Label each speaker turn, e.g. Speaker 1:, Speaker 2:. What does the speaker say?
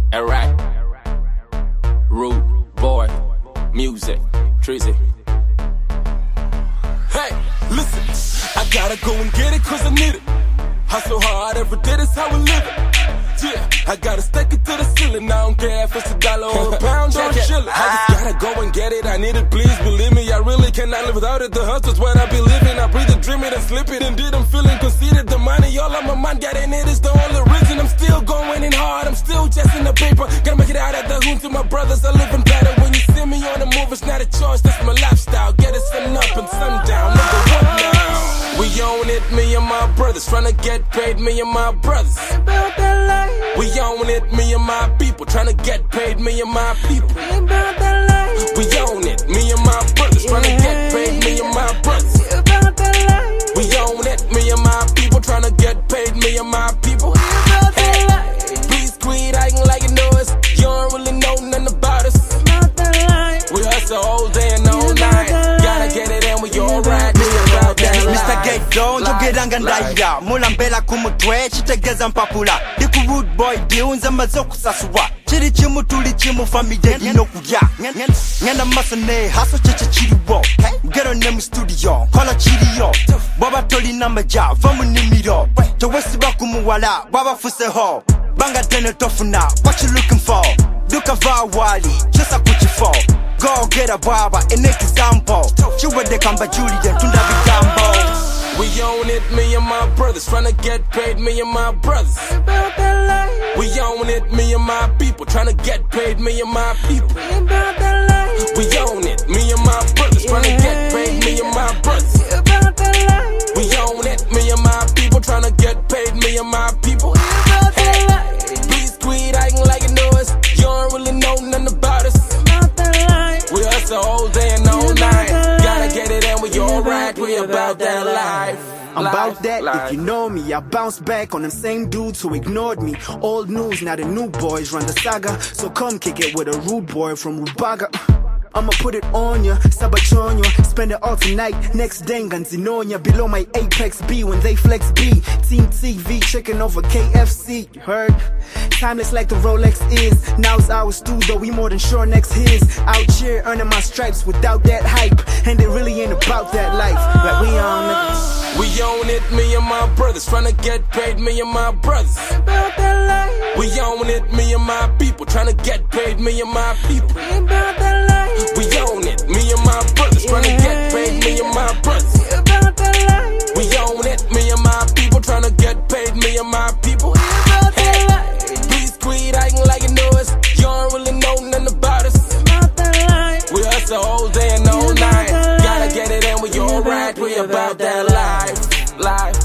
Speaker 1: Alright. Rude boy, music, Trizzy.
Speaker 2: Hey, listen, I gotta go and get it cause I need it. Hustle hard every day, that's how we live it. Yeah, I gotta stack it to the ceiling. I don't care if it's $1 or a pound or a shilling. I just gotta go and get it, I need it, please believe me. I really cannot live without it. The hustle's what I be living. I breathe it, dream it, and slip it. Indeed, I'm feeling conceited. The money all on my mind, getting it is the only reason. I'm still going in hard, I'm still chasing the paper. Gotta make it out at the hood to my brothers. I live in better. When you see me on the move, it's not a choice, that's my lifestyle. Get it sun up and sundown, nigga, what now? We own it, me and my brothers. Tryna get paid, me and my brothers. We own it, me and my people. Tryna get paid, me and my people. We own it, me and my brothers. Tryna get paid, me and my brothers. We own it, me and my people. Tryna get paid, me and my people. Hey, please quit acting like you know us. You don't really know nothing about us. We hustle all day and all night. Gotta get it and we alright.
Speaker 3: Mr. Gato, njogeranga ndaira mulambela kumutwe chitegeza mpapula diku rude boy diunza mazoku saswa chiri chimu tuli chimu family dino kuya ngana masane haso cheche chiriwo get on them studio kola chiriyo baba toli namba ja vamu nimiro to wesi bakumuwala baba fuse ho banga tene tofuna what you looking for duka vawali chesa kuchifo go get a baba an example chiwede kamba Julian tunda bigambo.
Speaker 2: We own it, me and my brothers. Tryna get paid, me and my brothers. We own it, me and my people. Tryna get paid, me and my people. We own it, me and my brothers. Tryna get paid, me and my brothers. We own it, me and my people. Tryna get paid, me and my people. Hey, please quit acting like you know us. You don't really know nothing about us. We hustle all day and all night. Gotta get it and we alright. We about that life.
Speaker 4: I'm about that, if you know me, I bounce back on them same dudes who ignored me. Old news, now the new boys run the saga. So come kick it with a rude boy from Rubaga. I'ma put it on ya, sabachonyo. Spend it all tonight, next day Ganzinonya. Below my Apex B when they flex B. Team TV checking over KFC, you heard? Timeless like the Rolex is. Now it's ours too, though we more than sure next his. Out here earning my stripes without that hype. And it really ain't about that life. Like we on niggas.
Speaker 2: We own it, me and my brothers. Tryna get paid, me and my brothers. We own it, me and my people. Tryna get paid, me and my people. We own it, me and my brothers. Tryna get paid, me and my brothers. We own it, me and my people. Tryna get paid, me and my people. Hey, please quit acting like you know us. You don't really know nothing about us. We hustle all day and all night. Gotta get it and we alright. We about that life.